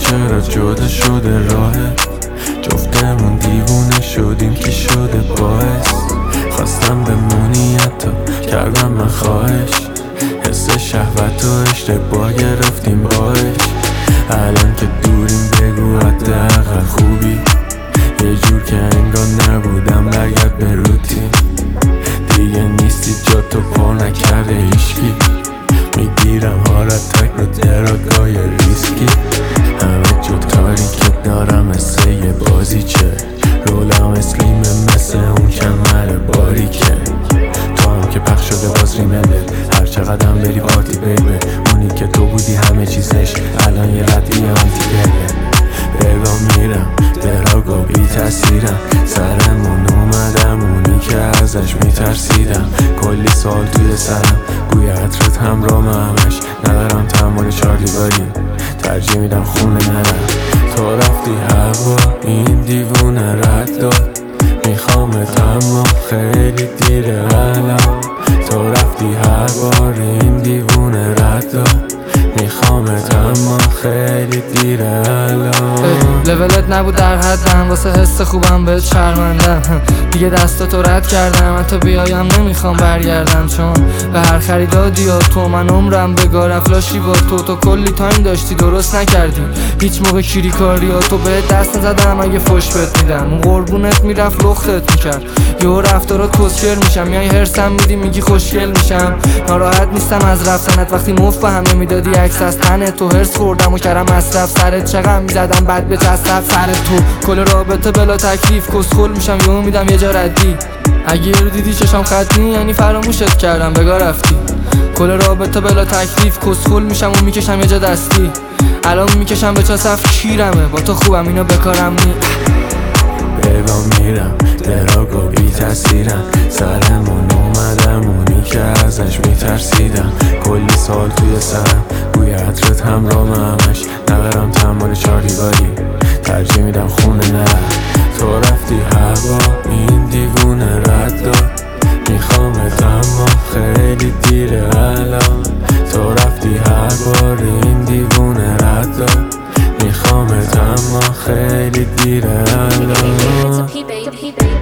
چرا جدا شده راهه، جفتمون دیوونه شدیم کی شده باعث. خواستم بمونی حتی کردم من خواهش، حس شهوت و اشتباه گرفتیم باش. الان که دوریم بگو حداقل خوبی، یه جور که انگار نبودم برگرد به روتین. دیگه نیستی جا تو پر نکرده هیشکی، میگیرم حالت تک رو دراگاه ریسکی. همه جو تاریکه دارم مثل یه بازیچه، رولم اسلیمه مثل اون کمر باریکه. تو هم که پخش شده باز ریمنده، هر چقدر بری پارتی بیبه، اونی که تو بودی همه چیزش الان یه ردی آنتی گله. بگاه میرم دراگا بی تاثیرم، سرمون اومدم اونی که ازش میترسیدم. کلی سال توی سرم گوی عطرت همراه همش، ندارم تحمل چار دیواری، ترجیح میدم خونه نرم. تو رفتی هوا این دیوونه رد داد، میخوامت اما خیلی دیره الان. تو رفتی هر بار این دیوونه رد داد، میخوامت اما خیلی دیره الان. لولت نبود در حدم، واسه حس خوبم بهت شرمندم. دیگه دستاتو رد کردم، حتی بیایم نمیخوام برگردم، چون به هر خریدادی یا تو من عمرم بگاه رفلاشی با تو کلی تایم داشتی درست نکردی هیچ موقع کیری کاری ها. تو بهت دست نزدم اگه فش بهت میدم، اون قربونت میرفت لختت میکرد. یه رفتارات کسکر میشم، میای هرسم میدی میگی خوشگل میشم. ناراحت نیستم از رفتنت، وقتی مفت به هم نمیدادی عکس از تنت. تو هرس خوردم و کردم مصرف سرت، چقدر میزدم بعد به تصرف سرت. تو کل رابطه بلا تکلیف کسخل میشم یهو میدم یه جا ردی. اگه یه رو دیدی چشام خطی یعنی فراموشت کردم بگاه رفتی. کل رابطه بلا تکلیف کسخل میشم و میکشم یه جا دستی. الان میکشم به چه صف کیرمه، با تو خوبم اینو بکارم نی. بگاه میرم دراگا بی تاثیرم، سرمون اومدم اونی که ازش میترسیدم. کلی سال توی سرم گوی عطرت همراه همش، ندارم تحمل چار دیواری، ترجیح میدم خونه نرم. تو رفتی هوا این دیوونه رد داد، میخوامت اما خیلی دیره الان. تو رفتی هر بار این دیوونه رد داد، میخوامت اما خیلی دیره الان.